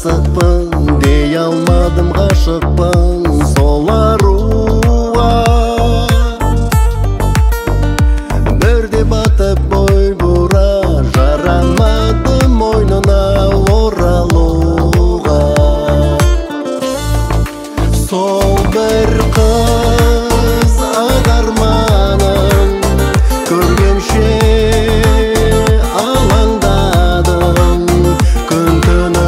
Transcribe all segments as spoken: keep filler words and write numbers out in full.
асықпын, дей алмадым ғашықпын сол аруға. Бірде батып бой бұра, жарамадым мойнына оралуға. Сол бір қыз ағарманын көргенше алаңдадым. Күн түні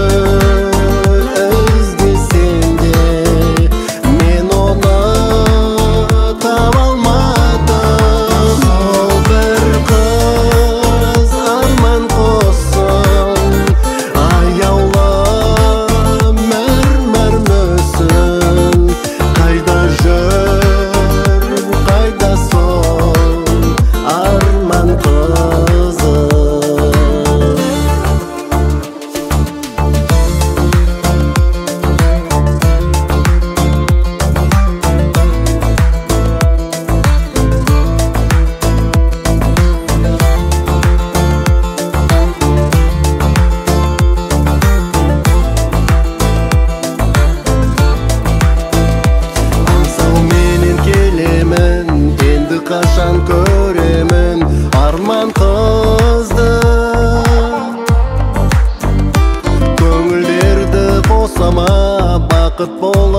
іздесем де мен оны таба алмадым. Сол бір қыз арман қоссын, аяулы мәрмәр мүсін. Қайда жүр, қайда сол арман қызы. Аңсау менен келемін, енді қашан көремін арман қызды. Көңілдерді қосама, бақыт бол